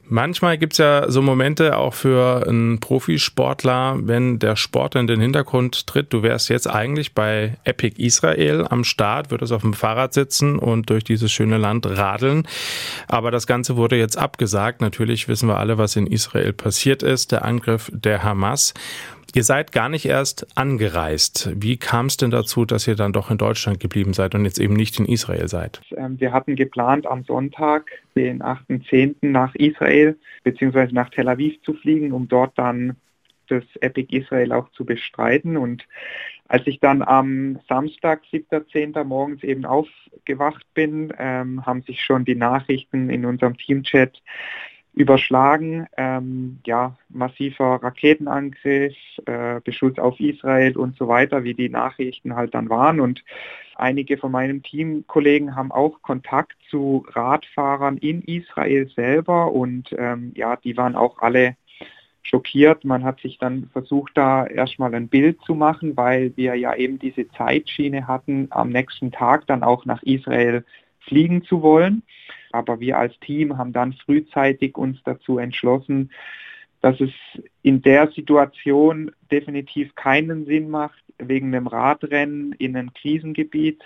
Manchmal gibt es ja so Momente auch für einen Profisportler, wenn der Sport in den Hintergrund tritt. Du wärst jetzt eigentlich bei Epic Israel am Start, würdest auf dem Fahrrad sitzen und durch dieses schöne Land radeln. Aber das Ganze wurde jetzt abgesagt. Natürlich wissen wir alle, was in Israel passiert ist, der Angriff der Hamas. Ihr seid gar nicht erst angereist. Wie kam es denn dazu, dass ihr dann doch in Deutschland geblieben seid und jetzt eben nicht in Israel seid? Wir hatten geplant, am Sonntag, den 8.10. nach Israel bzw. nach Tel Aviv zu fliegen, um dort dann das Epic Israel auch zu bestreiten. Und als ich dann am Samstag, 7.10. morgens eben aufgewacht bin, haben sich schon die Nachrichten in unserem Teamchat überschlagen, massiver Raketenangriff, Beschuss auf Israel und so weiter, wie die Nachrichten halt dann waren. Und einige von meinen Teamkollegen haben auch Kontakt zu Radfahrern in Israel selber und die waren auch alle schockiert. Man hat sich dann versucht, da erstmal ein Bild zu machen, weil wir ja eben diese Zeitschiene hatten, am nächsten Tag dann auch nach Israel fliegen zu wollen. Aber wir als Team haben dann frühzeitig uns dazu entschlossen, dass es in der Situation definitiv keinen Sinn macht, wegen einem Radrennen in ein Krisengebiet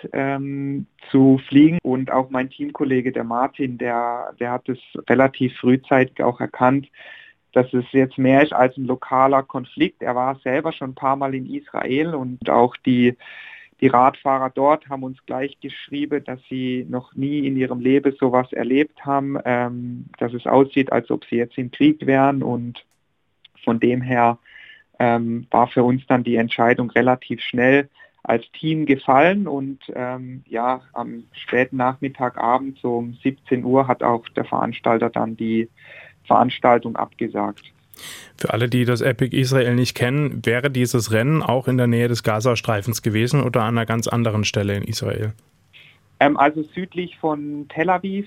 zu fliegen. Und auch mein Teamkollege, der Martin, der hat es relativ frühzeitig auch erkannt, dass es jetzt mehr ist als ein lokaler Konflikt. Er war selber schon ein paar Mal in Israel und auch die Radfahrer dort haben uns gleich geschrieben, dass sie noch nie in ihrem Leben sowas erlebt haben, dass es aussieht, als ob sie jetzt im Krieg wären. Und von dem her war für uns dann die Entscheidung relativ schnell als Team gefallen. Und am späten Nachmittagabend, so um 17 Uhr, hat auch der Veranstalter dann die Veranstaltung abgesagt. Für alle, die das Epic Israel nicht kennen, wäre dieses Rennen auch in der Nähe des Gazastreifens gewesen oder an einer ganz anderen Stelle in Israel? Also südlich von Tel Aviv.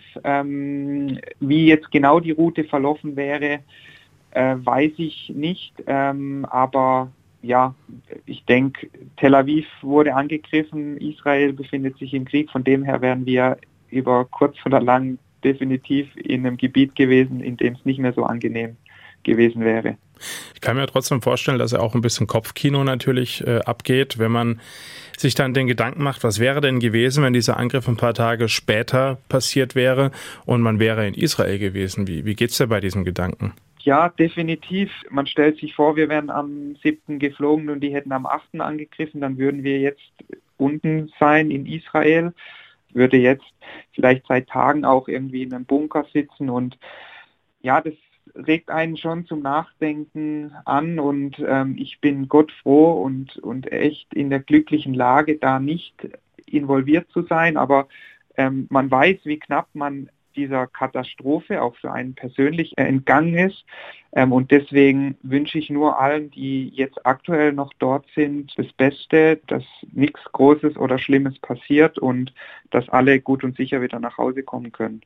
Wie jetzt genau die Route verlaufen wäre, weiß ich nicht. Aber ja, ich denke, Tel Aviv wurde angegriffen, Israel befindet sich im Krieg. Von dem her wären wir über kurz oder lang definitiv in einem Gebiet gewesen, in dem es nicht mehr so angenehm gewesen wäre. Ich kann mir trotzdem vorstellen, dass ja auch ein bisschen Kopfkino natürlich abgeht, wenn man sich dann den Gedanken macht, was wäre denn gewesen, wenn dieser Angriff ein paar Tage später passiert wäre und man wäre in Israel gewesen. Wie geht's dir bei diesem Gedanken? Ja, definitiv. Man stellt sich vor, wir wären am 7. geflogen und die hätten am 8. angegriffen, dann würden wir jetzt unten sein in Israel, würde jetzt vielleicht seit Tagen auch irgendwie in einem Bunker sitzen und ja, das regt einen schon zum Nachdenken an und ich bin Gott froh und echt in der glücklichen Lage, da nicht involviert zu sein, aber man weiß, wie knapp man dieser Katastrophe auch für einen persönlich entgangen ist und deswegen wünsche ich nur allen, die jetzt aktuell noch dort sind, das Beste, dass nichts Großes oder Schlimmes passiert und dass alle gut und sicher wieder nach Hause kommen können.